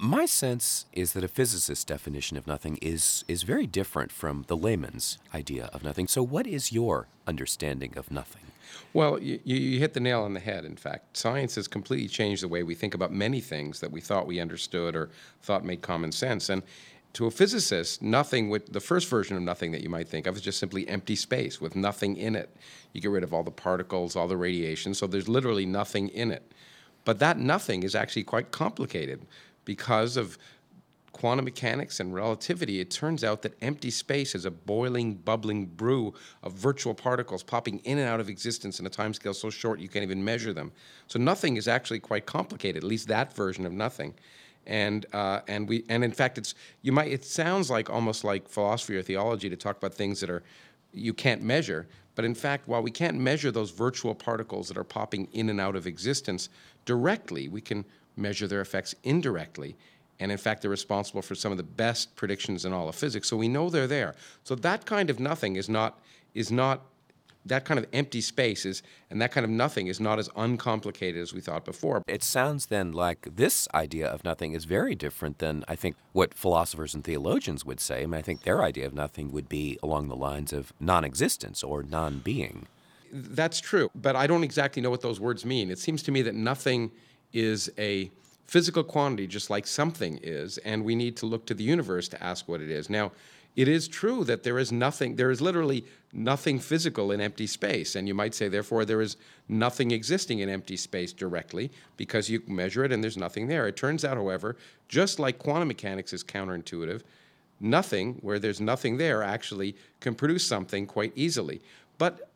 My sense is that a physicist's definition of nothing is very different from the layman's idea of nothing. So what is your understanding of nothing? Well, you hit the nail on the head, in fact. Science has completely changed the way we think about many things that we thought we understood or thought made common sense. And to a physicist, nothing, the first version of nothing that you might think of is just simply empty space with nothing in it. You get rid of all the particles, all the radiation, so there's literally nothing in it. But that nothing is actually quite complicated because of quantum mechanics and relativity. It turns out that empty space is a boiling, bubbling brew of virtual particles popping in and out of existence in a timescale so short you can't even measure them. So nothing is actually quite complicated, at least that version of nothing. And in fact, it sounds like almost like philosophy or theology to talk about things that you can't measure. But in fact, while we can't measure those virtual particles that are popping in and out of existence directly, we can measure their effects indirectly. And in fact, they're responsible for some of the best predictions in all of physics. So we know they're there. So that kind of nothing is not that kind of empty space and that kind of nothing is not as uncomplicated as we thought before. It sounds then like this idea of nothing is very different than, I think, what philosophers and theologians would say. I mean, I think their idea of nothing would be along the lines of non-existence or non-being. That's true, but I don't exactly know what those words mean. It seems to me that nothing is a physical quantity just like something is, and we need to look to the universe to ask what it is. Now, it is true that there is literally nothing physical in empty space, and you might say, therefore, there is nothing existing in empty space directly because you measure it and there's nothing there. It turns out, however, just like quantum mechanics is counterintuitive, nothing, where there's nothing there, actually can produce something quite easily. But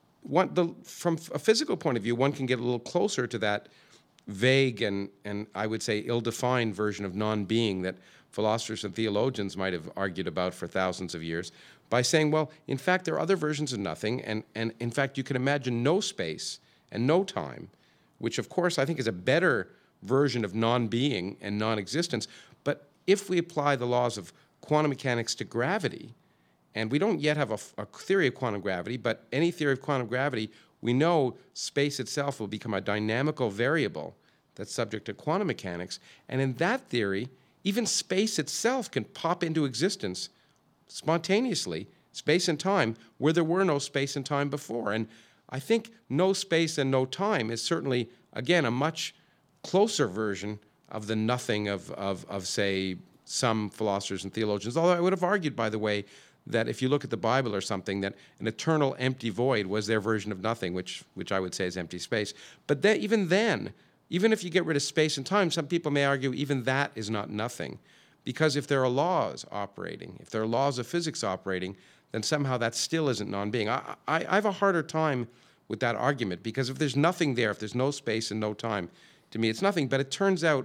from a physical point of view, one can get a little closer to that vague and I would say ill-defined version of non-being that philosophers and theologians might have argued about for thousands of years by saying, well, in fact, there are other versions of nothing, and in fact, you can imagine no space and no time, which, of course, I think is a better version of non-being and non-existence. But if we apply the laws of quantum mechanics to gravity, and we don't yet have a theory of quantum gravity, but any theory of quantum gravity, we know space itself will become a dynamical variable that's subject to quantum mechanics. And in that theory, even space itself can pop into existence spontaneously, space and time, where there were no space and time before. And I think no space and no time is certainly, again, a much closer version of the nothing of say, some philosophers and theologians. Although I would have argued, by the way, that if you look at the Bible or something, that an eternal empty void was their version of nothing, which I would say is empty space. But even then, even if you get rid of space and time, some people may argue even that is not nothing. Because if there are laws operating, if there are laws of physics operating, then somehow that still isn't non-being. I have a harder time with that argument, because if there's nothing there, if there's no space and no time, to me it's nothing. But it turns out,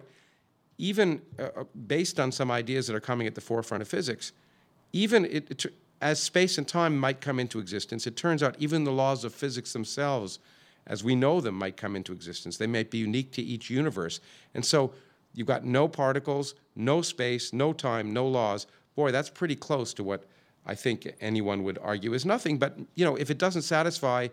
even based on some ideas that are coming at the forefront of physics, even as space and time might come into existence, it turns out even the laws of physics themselves, as we know them, might come into existence. They might be unique to each universe. And so you've got no particles, no space, no time, no laws. Boy, that's pretty close to what I think anyone would argue is nothing. But, if it doesn't satisfy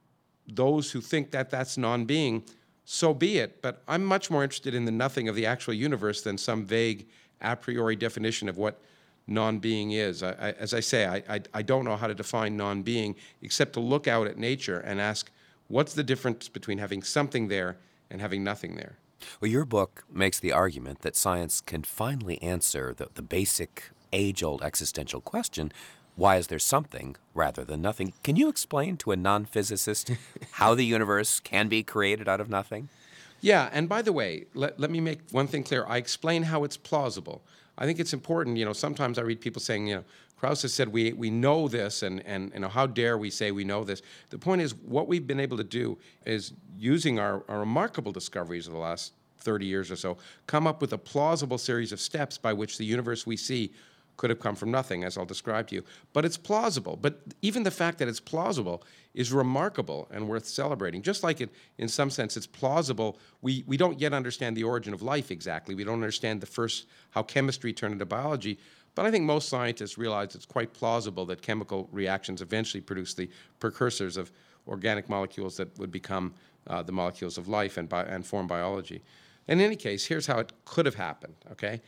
those who think that that's non-being, so be it. But I'm much more interested in the nothing of the actual universe than some vague a priori definition of what non-being is. As I say, I don't know how to define non-being except to look out at nature and ask, what's the difference between having something there and having nothing there? Well, your book makes the argument that science can finally answer the basic age-old existential question, why is there something rather than nothing? Can you explain to a non-physicist how the universe can be created out of nothing? Yeah, and by the way, let me make one thing clear. I explain how it's plausible. I think it's important, sometimes I read people saying, Krauss has said we know this, and how dare we say we know this. The point is, what we've been able to do is, using our remarkable discoveries of the last 30 years or so, come up with a plausible series of steps by which the universe we see could have come from nothing, as I'll describe to you. But it's plausible. But even the fact that it's plausible is remarkable and worth celebrating. Just like in some sense it's plausible, we don't yet understand the origin of life exactly. We don't understand how chemistry turned into biology. But I think most scientists realize it's quite plausible that chemical reactions eventually produce the precursors of organic molecules that would become the molecules of life and form biology. In any case, here's how it could have happened, okay?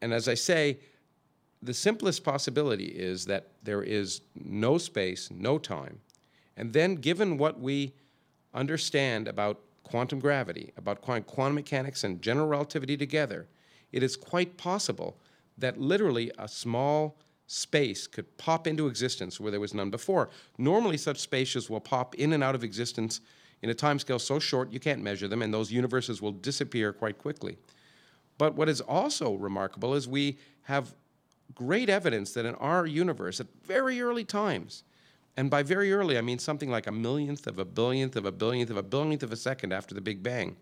And as I say, the simplest possibility is that there is no space, no time. And then given what we understand about quantum gravity, about quantum mechanics and general relativity together, it is quite possible that literally a small space could pop into existence where there was none before. Normally, such spaces will pop in and out of existence in a timescale so short you can't measure them, and those universes will disappear quite quickly. But what is also remarkable is we have great evidence that in our universe, at very early times, and by very early I mean something like a millionth of a billionth of a billionth of a billionth of a second after the Big Bang,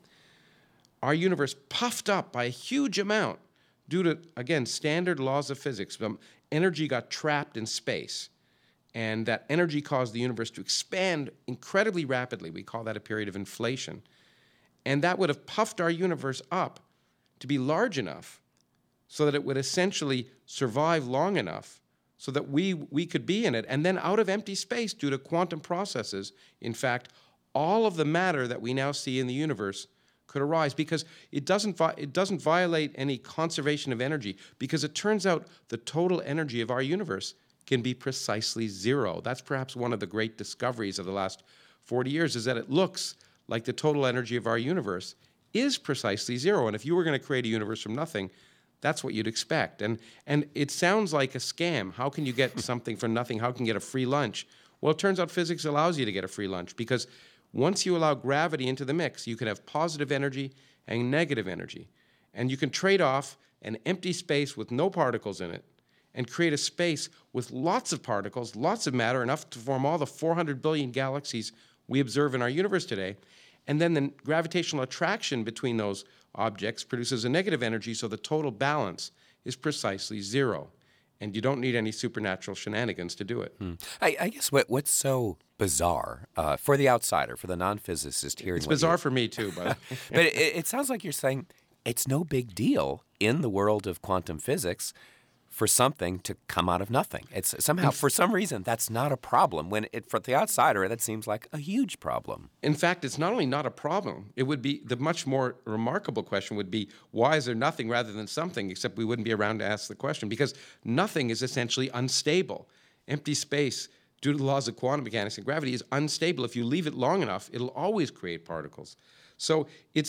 our universe puffed up by a huge amount due to, again, standard laws of physics. Energy got trapped in space, and that energy caused the universe to expand incredibly rapidly. We call that a period of inflation. And that would have puffed our universe up to be large enough so that it would essentially survive long enough so that we could be in it. And then out of empty space, due to quantum processes, in fact, all of the matter that we now see in the universe could arise, because it doesn't violate any conservation of energy, because it turns out the total energy of our universe can be precisely zero. That's perhaps one of the great discoveries of the last 40 years, is that it looks like the total energy of our universe is precisely zero. And if you were going to create a universe from nothing, that's what you'd expect. And it sounds like a scam. How can you get something for nothing? How can you get a free lunch? Well, it turns out physics allows you to get a free lunch, because once you allow gravity into the mix, you can have positive energy and negative energy. And you can trade off an empty space with no particles in it and create a space with lots of particles, lots of matter, enough to form all the 400 billion galaxies we observe in our universe today. And then the gravitational attraction between those objects produces a negative energy, so the total balance is precisely zero. And you don't need any supernatural shenanigans to do it. I guess what's so bizarre for the outsider, for the non-physicist hearing it's bizarre for me too, but but it sounds like you're saying it's no big deal in the world of quantum physics for something to come out of nothing. It's somehow, for some reason, that's not a problem. When for the outsider, that seems like a huge problem. In fact, it's not only not a problem, it would be, the much more remarkable question would be, why is there nothing rather than something, except we wouldn't be around to ask the question, because nothing is essentially unstable. Empty space, due to the laws of quantum mechanics and gravity, is unstable. If you leave it long enough, it'll always create particles. So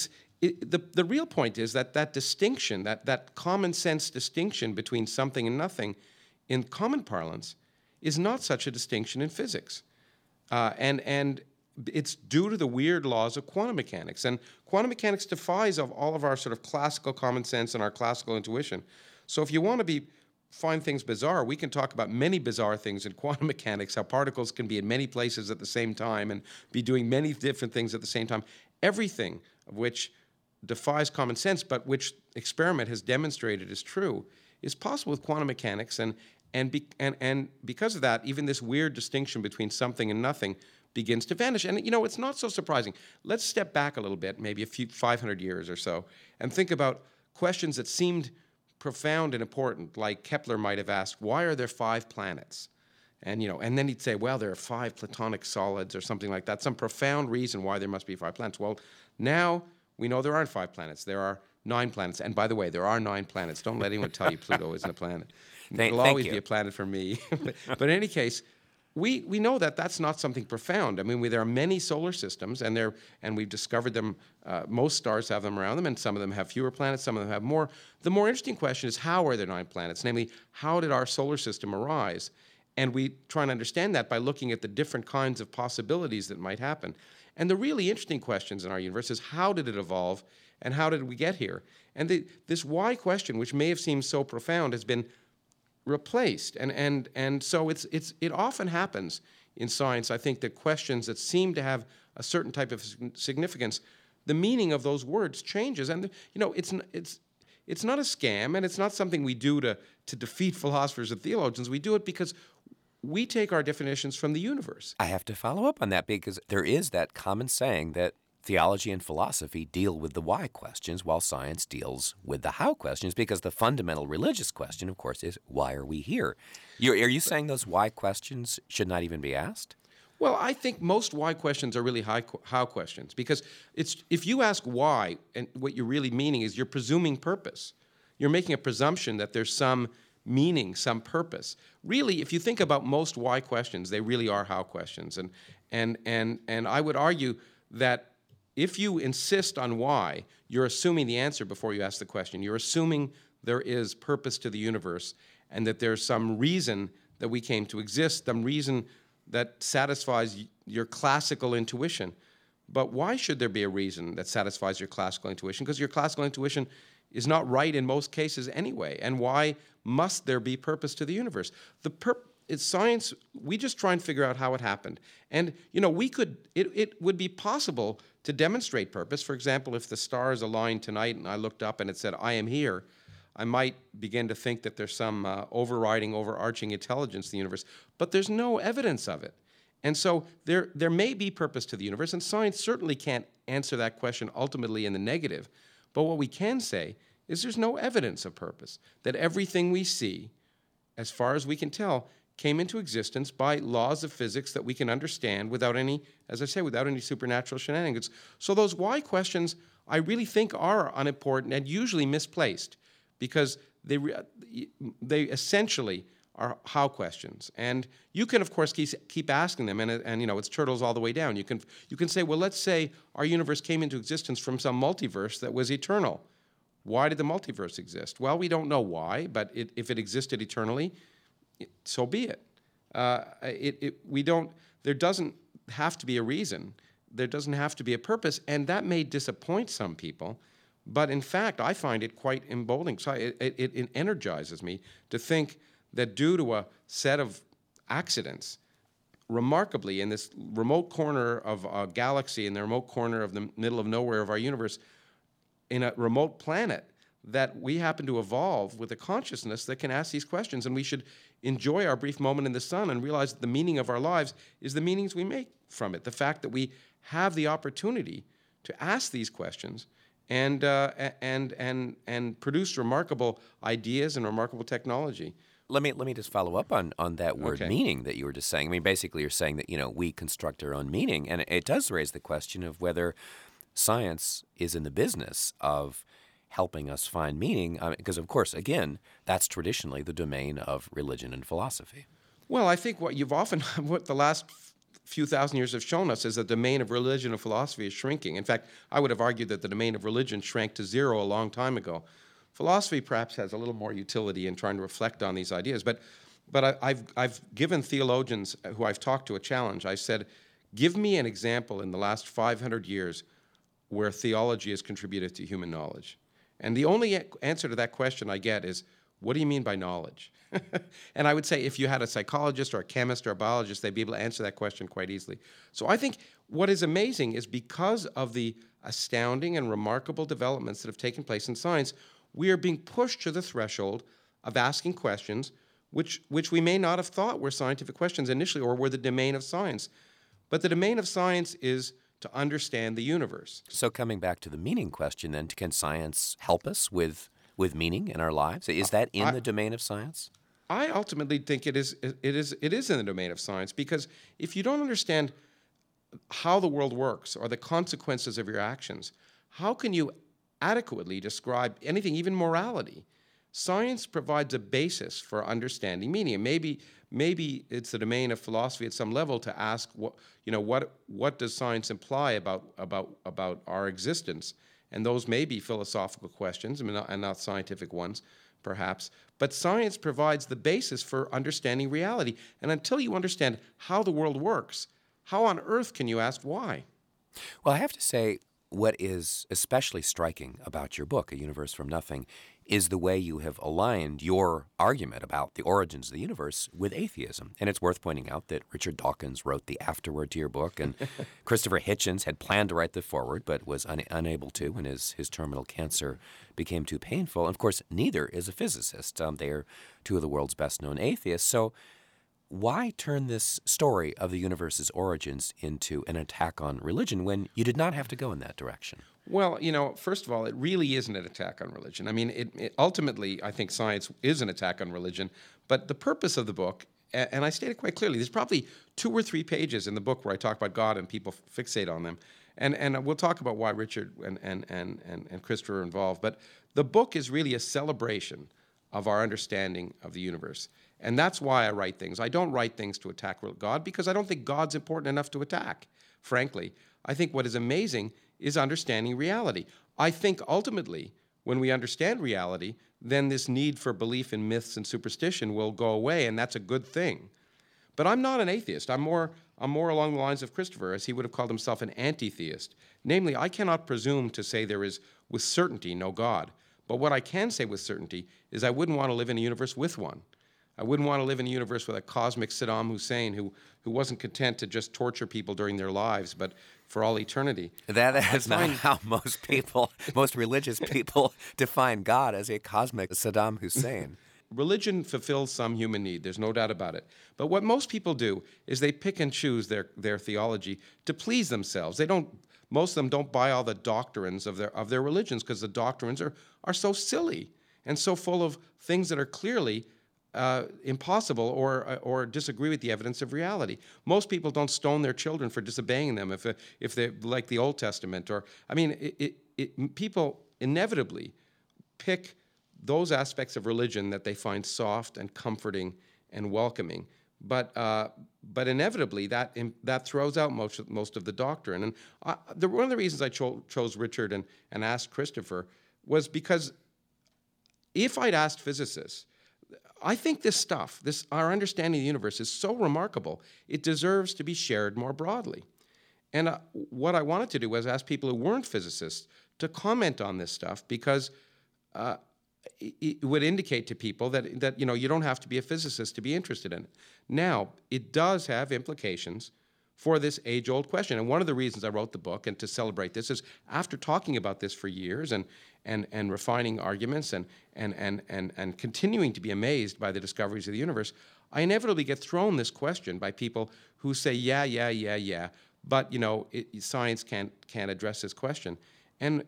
the real point is that distinction, that common sense distinction between something and nothing, in common parlance, is not such a distinction in physics. And it's due to the weird laws of quantum mechanics. And quantum mechanics defies of all of our sort of classical common sense and our classical intuition. So if you want to find things bizarre, we can talk about many bizarre things in quantum mechanics, how particles can be in many places at the same time and be doing many different things at the same time. Everything of which defies common sense, but which experiment has demonstrated is true, is possible with quantum mechanics. And because of that, even this weird distinction between something and nothing begins to vanish. And, it's not so surprising. Let's step back a little bit, maybe 500 years or so, and think about questions that seemed profound and important, like Kepler might have asked, why are there 5 planets? And, and then he'd say, well, there are 5 platonic solids or something like that, some profound reason why there must be 5 planets. Well, now we know there aren't 5 planets. There are 9 planets. And by the way, there are 9 planets. Don't let anyone tell you Pluto isn't a planet. It'll always be a planet for me. But in any case, we know that that's not something profound. I mean, there are many solar systems, and we've discovered them. Most stars have them around them, and some of them have fewer planets, some of them have more. The more interesting question is, how are there 9 planets? Namely, how did our solar system arise? And we try and understand that by looking at the different kinds of possibilities that might happen. And the really interesting questions in our universe is, how did it evolve, and how did we get here? And this why question, which may have seemed so profound, has been replaced. And so it often happens in science, I think, that questions that seem to have a certain type of significance, the meaning of those words changes. And it's not a scam, and it's not something we do to defeat philosophers and theologians. We do it because we take our definitions from the universe. I have to follow up on that, because there is that common saying that theology and philosophy deal with the why questions while science deals with the how questions, because the fundamental religious question, of course, is why are we here? Are you saying those why questions should not even be asked? Well, I think most why questions are really how questions, because if you ask why, and what you're really meaning is you're presuming purpose. you're making a presumption that there's some meaning, some purpose. Really, if you think about most why questions, they really are how questions. And I would argue that if you insist on why, you're assuming the answer before you ask the question. You're assuming there is purpose to the universe and that there's some reason that we came to exist, some reason that satisfies your classical intuition. But why should there be a reason that satisfies your classical intuition? Because your classical intuition is not right in most cases anyway. And why must there be purpose to the universe? It's science. We just try and figure out how it happened. And, it would be possible to demonstrate purpose. For example, if the stars aligned tonight and I looked up and it said, I am here, I might begin to think that there's some overarching intelligence in the universe. But there's no evidence of it. And so there may be purpose to the universe, and science certainly can't answer that question ultimately in the negative. But what we can say is there's no evidence of purpose, that everything we see, as far as we can tell, came into existence by laws of physics that we can understand without any, as I say, without any supernatural shenanigans. So those why questions, I really think, are unimportant and usually misplaced, because they essentially are how questions. And you can, of course, keep asking them, and it's turtles all the way down. You can say, well, let's say our universe came into existence from some multiverse that was eternal. Why did the multiverse exist? Well, we don't know why, but if it existed eternally, so be it. There doesn't have to be a reason. There doesn't have to be a purpose, and that may disappoint some people. But in fact, I find it quite emboldening. So it energizes me to think that due to a set of accidents, remarkably, in this remote corner of a galaxy, in the remote corner of the middle of nowhere of our universe, in a remote planet, that we happen to evolve with a consciousness that can ask these questions. And we should enjoy our brief moment in the sun and realize that the meaning of our lives is the meanings we make from it. The fact that we have the opportunity to ask these questions and produce remarkable ideas and remarkable technology. Let me just follow up on that word Okay. meaning that you were just saying. I mean, basically you're saying that, we construct our own meaning, and it does raise the question of whether science is in the business of helping us find meaning, because, of course, again, that's traditionally the domain of religion and philosophy. Well, I think what the last few thousand years have shown us is the domain of religion and philosophy is shrinking. In fact, I would have argued that the domain of religion shrank to zero a long time ago. Philosophy perhaps has a little more utility in trying to reflect on these ideas, but I've given theologians who I've talked to a challenge. I said, give me an example in the last 500 years where theology has contributed to human knowledge. And the only answer to that question I get is, what do you mean by knowledge? And I would say if you had a psychologist or a chemist or a biologist, they'd be able to answer that question quite easily. So I think what is amazing is because of the astounding and remarkable developments that have taken place in science, we are being pushed to the threshold of asking questions which we may not have thought were scientific questions initially or were the domain of science. But the domain of science is to understand the universe. So coming back to the meaning question then, can science help us with meaning in our lives? Is that in the domain of science? I ultimately think it is in the domain of science, because if you don't understand how the world works or the consequences of your actions, how can you adequately describe anything, even morality? Science provides a basis for understanding meaning. And maybe it's the domain of philosophy at some level to ask what does science imply about our existence? And those may be philosophical questions, and not scientific ones, perhaps. But science provides the basis for understanding reality. And until you understand how the world works, how on earth can you ask why? Well, I have to say, what is especially striking about your book, A Universe from Nothing, is the way you have aligned your argument about the origins of the universe with atheism. And it's worth pointing out that Richard Dawkins wrote the afterword to your book, and Christopher Hitchens had planned to write the foreword but was unable to when his terminal cancer became too painful. And of course, neither is a physicist. They are two of the world's best-known atheists. So why turn this story of the universe's origins into an attack on religion when you did not have to go in that direction? Well, first of all, it really isn't an attack on religion. I mean, it ultimately, I think science is an attack on religion. But the purpose of the book, and I stated quite clearly, there's probably 2 or 3 pages in the book where I talk about God and people fixate on them. And we'll talk about why Richard and Christopher are involved. But the book is really a celebration of our understanding of the universe. And that's why I write things. I don't write things to attack God, because I don't think God's important enough to attack, frankly. I think what is amazing is understanding reality. I think ultimately, when we understand reality, then this need for belief in myths and superstition will go away, and that's a good thing. But I'm not an atheist. I'm more along the lines of Christopher, as he would have called himself an anti-theist. Namely, I cannot presume to say there is with certainty no God. But what I can say with certainty is I wouldn't want to live in a universe with one. I wouldn't want to live in a universe with a cosmic Saddam Hussein who wasn't content to just torture people during their lives, but for all eternity. That is not how most religious people define God, as a cosmic Saddam Hussein. Religion fulfills some human need, there's no doubt about it. But what most people do is they pick and choose their theology to please themselves. Most of them don't buy all the doctrines of their religions, because the doctrines are so silly and so full of things that are clearly impossible or disagree with the evidence of reality. Most people don't stone their children for disobeying them if they like the Old Testament. People inevitably pick those aspects of religion that they find soft and comforting and welcoming. But inevitably that throws out most of the doctrine. And one of the reasons I chose Richard and asked Christopher was because if I'd asked physicists, I think our understanding of the universe is so remarkable, it deserves to be shared more broadly. And what I wanted to do was ask people who weren't physicists to comment on this stuff, because it would indicate to people that you don't have to be a physicist to be interested in it. Now, it does have implications for this age-old question. And one of the reasons I wrote the book and to celebrate this is, after talking about this for years and refining arguments and continuing to be amazed by the discoveries of the universe, I inevitably get thrown this question by people who say, yeah, but science can't address this question, and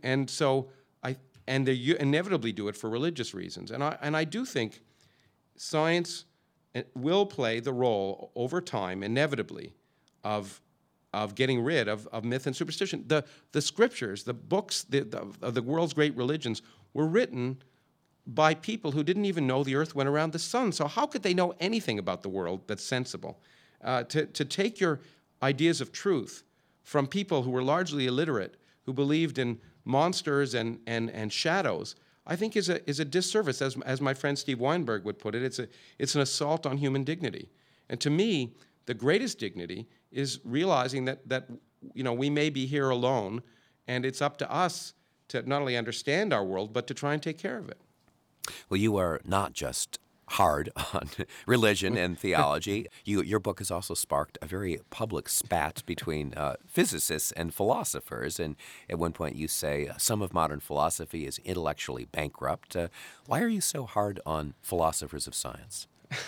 they inevitably do it for religious reasons. And I do think science will play the role over time, inevitably, of getting rid of myth and superstition. The scriptures, the books of the world's great religions were written by people who didn't even know the earth went around the sun. So how could they know anything about the world that's sensible? To take your ideas of truth from people who were largely illiterate, who believed in monsters and shadows, I think is a disservice. As my friend Steve Weinberg would put it, it's an assault on human dignity. And to me, the greatest dignity is realizing that we may be here alone, and it's up to us to not only understand our world, but to try and take care of it. Well, you are not just hard on religion and theology. Your book has also sparked a very public spat between physicists and philosophers. And at one point you say some of modern philosophy is intellectually bankrupt. Why are you so hard on philosophers of science?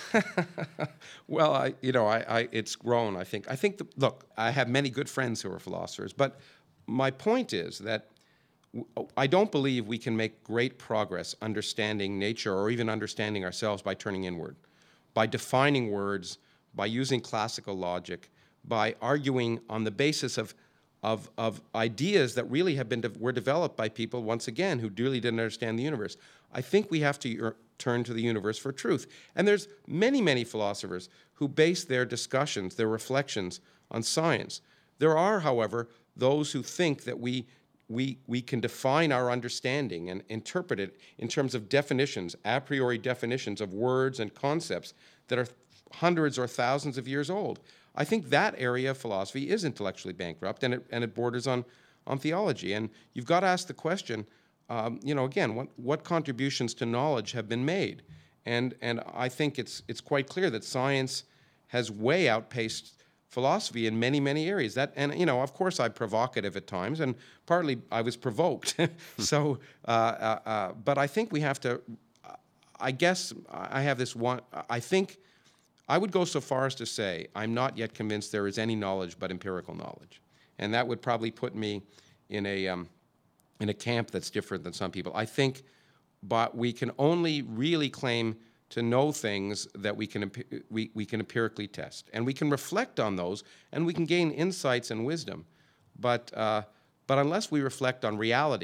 Well, it's grown, I think. Look, I have many good friends who are philosophers, but my point is that I don't believe we can make great progress understanding nature or even understanding ourselves by turning inward, by defining words, by using classical logic, by arguing on the basis of ideas that really were developed by people, once again, who really didn't understand the universe. I think we have to turn to the universe for truth. And there's many, many philosophers who base their discussions, their reflections on science. There are, however, those who think that we can define our understanding and interpret it in terms of definitions, a priori definitions of words and concepts that are hundreds or thousands of years old. I think that area of philosophy is intellectually bankrupt, and it borders on theology. And you've got to ask the question, again, what contributions to knowledge have been made? And I think it's quite clear that science has way outpaced philosophy in many, many areas. Of course, I'm provocative at times, and partly I was provoked. So, but I think we have to. I guess I have this one. I think I would go so far as to say I'm not yet convinced there is any knowledge but empirical knowledge, and that would probably put me in a camp that's different than some people. I think, but we can only really claim to know things that we can empirically test, and we can reflect on those, and we can gain insights and wisdom. But unless we reflect on reality,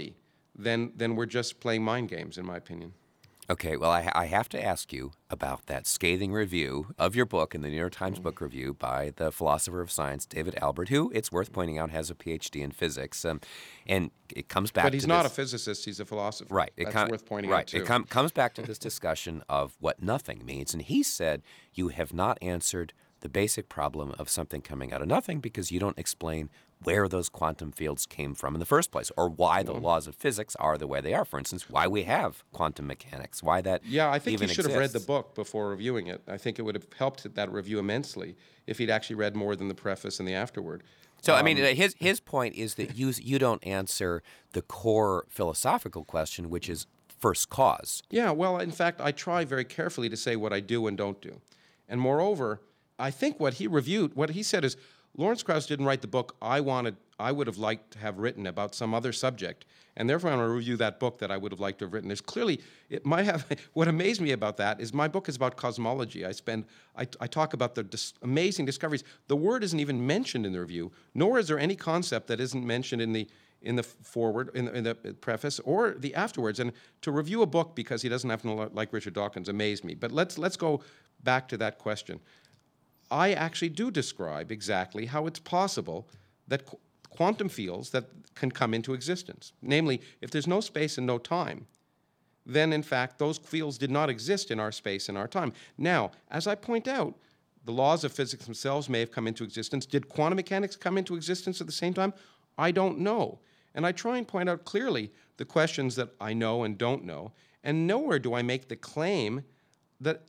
then we're just playing mind games, in my opinion. Okay, well, I have to ask you about that scathing review of your book in the New York Times Book Review by the philosopher of science, David Albert, who, it's worth pointing out, has a PhD in physics. And it comes back to But he's not a physicist, he's a philosopher. Right. That's worth pointing out, too. It comes back to this discussion of what nothing means. And he said, you have not answered the basic problem of something coming out of nothing because you don't explain where those quantum fields came from in the first place, or why the laws of physics are the way they are. For instance, why we have quantum mechanics, why that Yeah, I think even he should have read the exists. book before reviewing it. I think it would have helped that review immensely if he'd actually read more than the preface and the afterword. So, I mean, his point is that you don't answer the core philosophical question, which is first cause. Yeah, well, in fact, I try very carefully to say what I do and don't do. And moreover, I think what he said is, Lawrence Krauss didn't write the book I would have liked to have written about some other subject, and therefore I'm going to review that book that I would have liked to have written. There's clearly, it might have, what amazed me about that is my book is about cosmology. I talk about the amazing discoveries. The word isn't even mentioned in the review, nor is there any concept that isn't mentioned in the foreword, in the preface, or the afterwards. And to review a book because he doesn't happen to like Richard Dawkins amazed me. But let's go back to that question. I actually do describe exactly how it's possible that quantum fields that can come into existence. Namely, if there's no space and no time, then in fact those fields did not exist in our space and our time. Now, as I point out, the laws of physics themselves may have come into existence. Did quantum mechanics come into existence at the same time? I don't know. And I try and point out clearly the questions that I know and don't know, and nowhere do I make the claim that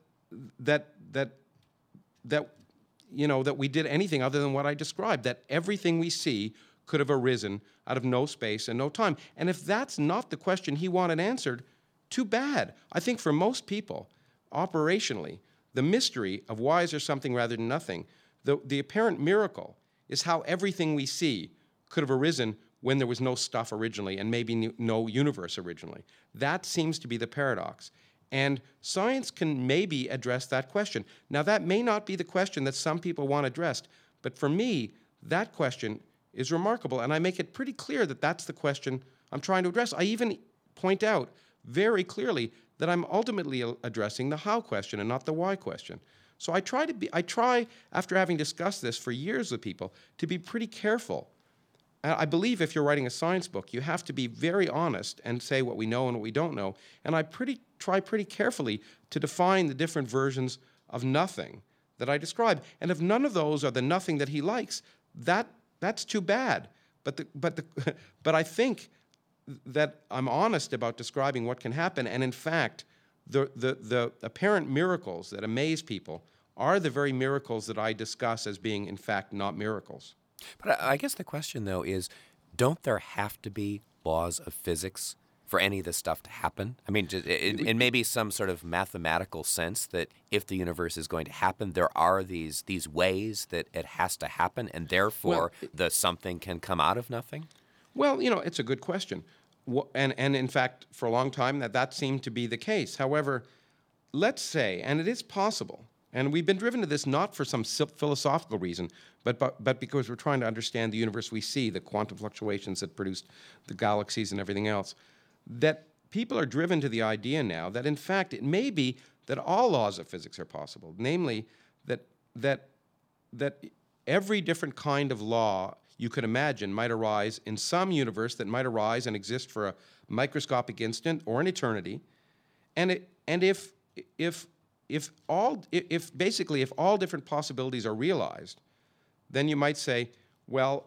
we did anything other than what I described, that everything we see could have arisen out of no space and no time. And if that's not the question he wanted answered, too bad. I think for most people, operationally, the mystery of why is there something rather than nothing, the apparent miracle is how everything we see could have arisen when there was no stuff originally and maybe no universe originally. That seems to be the paradox. And science can maybe address that question. Now, that may not be the question that some people want addressed, but for me, that question is remarkable, and I make it pretty clear that that's the question I'm trying to address. I even point out very clearly that I'm ultimately addressing the how question and not the why question. So I try, after having discussed this for years with people, to be pretty careful. I believe if you're writing a science book, you have to be very honest and say what we know and what we don't know. And I try pretty carefully to define the different versions of nothing that I describe. And if none of those are the nothing that he likes, that's too bad. But I think that I'm honest about describing what can happen. And in fact, the apparent miracles that amaze people are the very miracles that I discuss as being, in fact, not miracles. But I guess the question, though, is don't there have to be laws of physics for any of this stuff to happen? I mean, in maybe some sort of mathematical sense that if the universe is going to happen, there are these ways that it has to happen, and therefore the something can come out of nothing? Well, it's a good question. And in fact, for a long time, that seemed to be the case. However, let's say, and it is possible, and we've been driven to this not for some philosophical reason, but because we're trying to understand the universe we see, the quantum fluctuations that produced the galaxies and everything else, that people are driven to the idea now that, in fact, it may be that all laws of physics are possible, namely that every different kind of law you could imagine might arise in some universe that might arise and exist for a microscopic instant or an eternity, and if all different possibilities are realized, then you might say, well,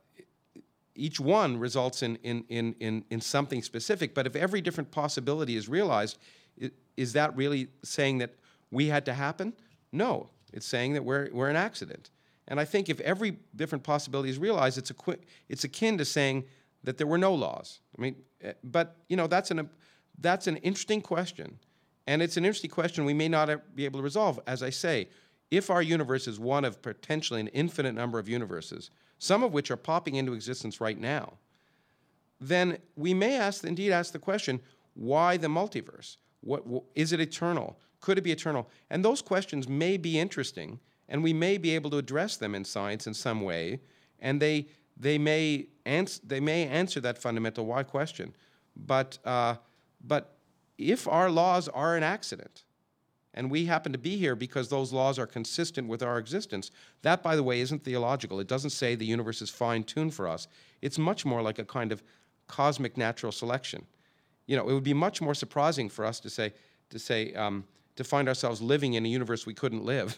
each one results in something specific. But if every different possibility is realized, is that really saying that we had to happen? No, it's saying that we're an accident. And I think if every different possibility is realized, it's akin to saying that there were no laws. I mean, but that's an interesting question. And it's an interesting question we may not be able to resolve. As I say, if our universe is one of potentially an infinite number of universes, some of which are popping into existence right now, then we may indeed ask the question, why the multiverse? Is it eternal? Could it be eternal? And those questions may be interesting, and we may be able to address them in science in some way, and they may answer that fundamental why question. but if our laws are an accident, and we happen to be here because those laws are consistent with our existence, that, by the way, isn't theological. It doesn't say the universe is fine-tuned for us. It's much more like a kind of cosmic natural selection. You know, it would be much more surprising for us to find ourselves living in a universe we couldn't live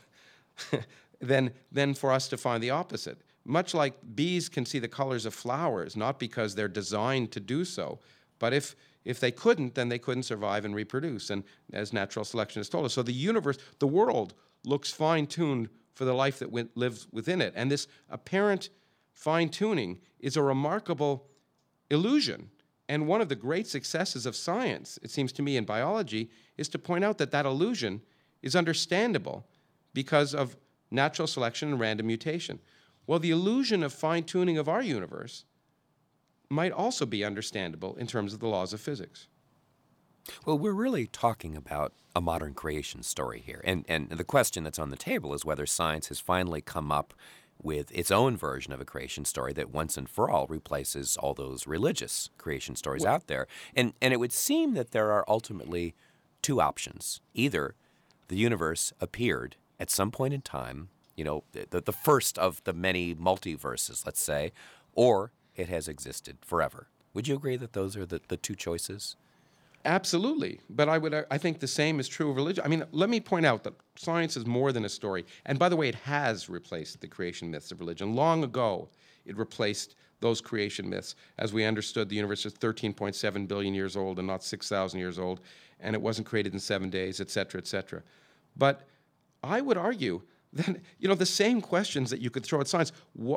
than for us to find the opposite. Much like bees can see the colors of flowers, not because they're designed to do so, but if they couldn't, then they couldn't survive and reproduce, and as natural selection has told us. So the universe, the world, looks fine-tuned for the life that lives within it. And this apparent fine-tuning is a remarkable illusion. And one of the great successes of science, it seems to me, in biology, is to point out that that illusion is understandable because of natural selection and random mutation. Well, the illusion of fine-tuning of our universe might also be understandable in terms of the laws of physics. Well, we're really talking about a modern creation story here. And the question that's on the table is whether science has finally come up with its own version of a creation story that once and for all replaces all those religious creation stories out there. And it would seem that there are ultimately two options. Either the universe appeared at some point in time, you know, the first of the many multiverses, let's say, or it has existed forever. Would you agree that those are the two choices? Absolutely. But I think the same is true of religion. I mean, let me point out that science is more than a story. And by the way, it has replaced the creation myths of religion. Long ago, it replaced those creation myths as we understood the universe is 13.7 billion years old and not 6,000 years old, and it wasn't created in 7 days, et cetera, et cetera. But I would argue that, you know, the same questions that you could throw at science,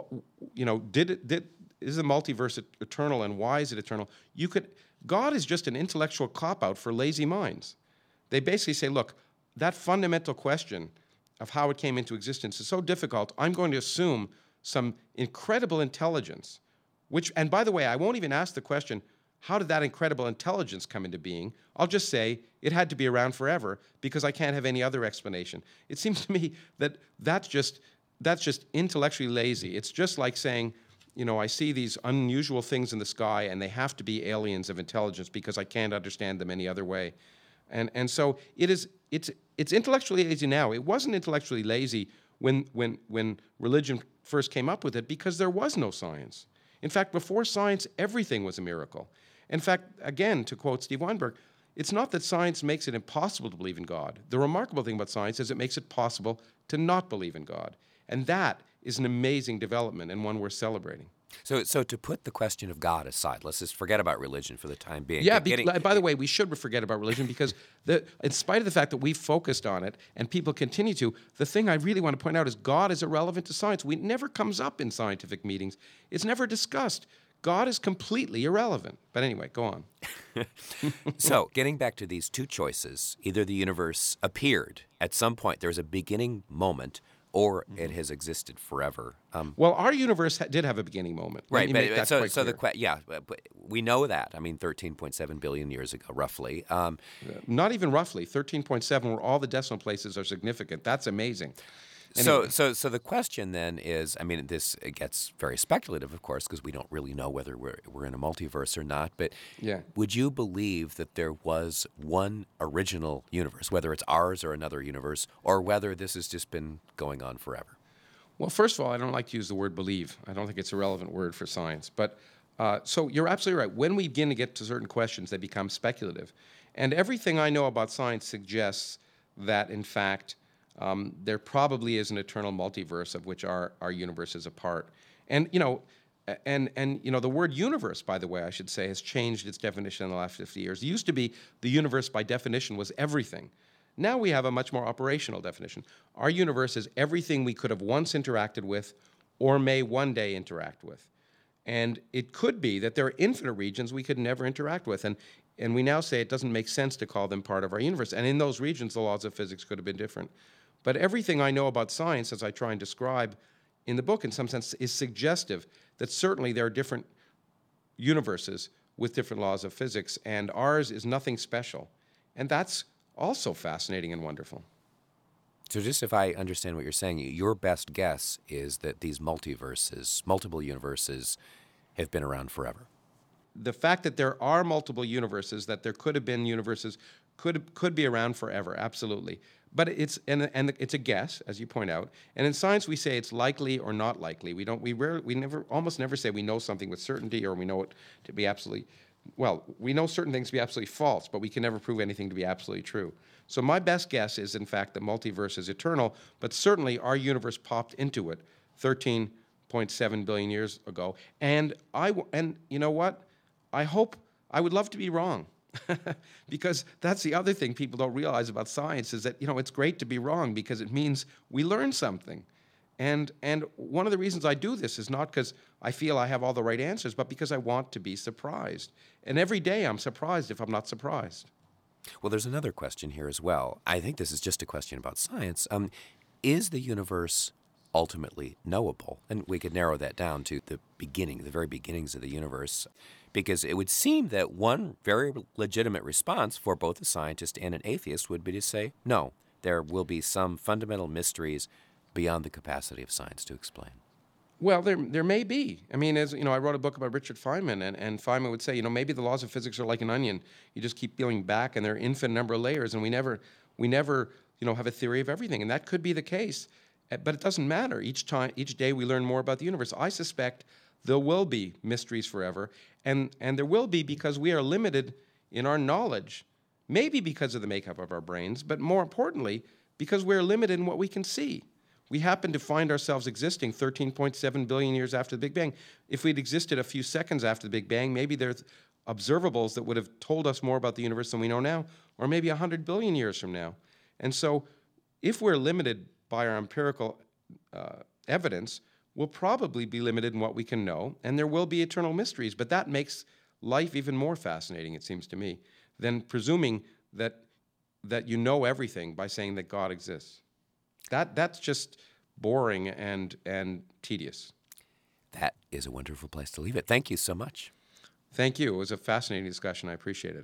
is the multiverse eternal, and why is it eternal? God is just an intellectual cop-out for lazy minds. They basically say, look, that fundamental question of how it came into existence is so difficult, I'm going to assume some incredible intelligence, and by the way, I won't even ask the question, how did that incredible intelligence come into being? I'll just say it had to be around forever because I can't have any other explanation. It seems to me that that's just intellectually lazy. It's just like saying, you know, I see these unusual things in the sky and they have to be aliens of intelligence because I can't understand them any other way. And so it's intellectually lazy now. It wasn't intellectually lazy when religion first came up with it because there was no science. In fact, before science, everything was a miracle. In fact, again, to quote Steve Weinberg, it's not that science makes it impossible to believe in God. The remarkable thing about science is it makes it possible to not believe in God. And that is an amazing development and one worth celebrating. So to put the question of God aside, let's just forget about religion for the time being. Yeah, by the way, we should forget about religion because in spite of the fact that we've focused on it and people continue to, the thing I really want to point out is God is irrelevant to science. It never comes up in scientific meetings. It's never discussed. God is completely irrelevant. But anyway, go on. So, getting back to these two choices, either the universe appeared at some point, there's a beginning moment, or it has existed forever. Well, our universe did have a beginning moment. Right, but we know that. I mean, 13.7 billion years ago, roughly. Not even roughly. 13.7, where all the decimal places are significant. That's amazing. Anyway. So the question then is, I mean, this gets very speculative, of course, because we don't really know whether we're in a multiverse or not. But would you believe that there was one original universe, whether it's ours or another universe, or whether this has just been going on forever? Well, first of all, I don't like to use the word believe. I don't think it's a relevant word for science. But so you're absolutely right. When we begin to get to certain questions, they become speculative. And everything I know about science suggests that, in fact, there probably is an eternal multiverse of which our universe is a part. And the word universe, by the way, I should say, has changed its definition in the last 50 years. It used to be the universe by definition was everything. Now we have a much more operational definition. Our universe is everything we could have once interacted with or may one day interact with. And it could be that there are infinite regions we could never interact with. And we now say it doesn't make sense to call them part of our universe. And in those regions, the laws of physics could have been different. But everything I know about science, as I try and describe in the book, in some sense, is suggestive that certainly there are different universes with different laws of physics, and ours is nothing special. And that's also fascinating and wonderful. So just if I understand what you're saying, your best guess is that these multiple universes, have been around forever. the fact that there are multiple universes, that there could have been universes, could be around forever, absolutely. But it's it's a guess, as you point out. And in science, we say it's likely or not likely. Almost never say we know something with certainty or we know it to be absolutely. Well, we know certain things to be absolutely false, but we can never prove anything to be absolutely true. So my best guess is, in fact, the multiverse is eternal, but certainly our universe popped into it 13.7 billion years ago. And you know what? I would love to be wrong. Because that's the other thing people don't realize about science is that, it's great to be wrong because it means we learn something. And one of the reasons I do this is not because I feel I have all the right answers, but because I want to be surprised. And every day I'm surprised if I'm not surprised. Well, there's another question here as well. I think this is just a question about science. Is the universe ultimately knowable? And we could narrow that down to the very beginnings of the universe, because it would seem that one very legitimate response for both a scientist and an atheist would be to say, no, there will be some fundamental mysteries beyond the capacity of science to explain. Well, there may be. I mean, I wrote a book about Richard Feynman, and Feynman would say, maybe the laws of physics are like an onion. You just keep peeling back, and there are infinite number of layers, and we never, have a theory of everything, and that could be the case. But it doesn't matter. Each day we learn more about the universe. I suspect there will be mysteries forever, and there will be because we are limited in our knowledge, maybe because of the makeup of our brains, but more importantly, because we're limited in what we can see. We happen to find ourselves existing 13.7 billion years after the Big Bang. If we'd existed a few seconds after the Big Bang, maybe there's observables that would have told us more about the universe than we know now, or maybe 100 billion years from now. And so if we're limited by our empirical evidence, we'll probably be limited in what we can know, and there will be eternal mysteries. But that makes life even more fascinating, it seems to me, than presuming that you know everything by saying that God exists. That's just boring and tedious. That is a wonderful place to leave it. Thank you so much. Thank you. It was a fascinating discussion. I appreciate it.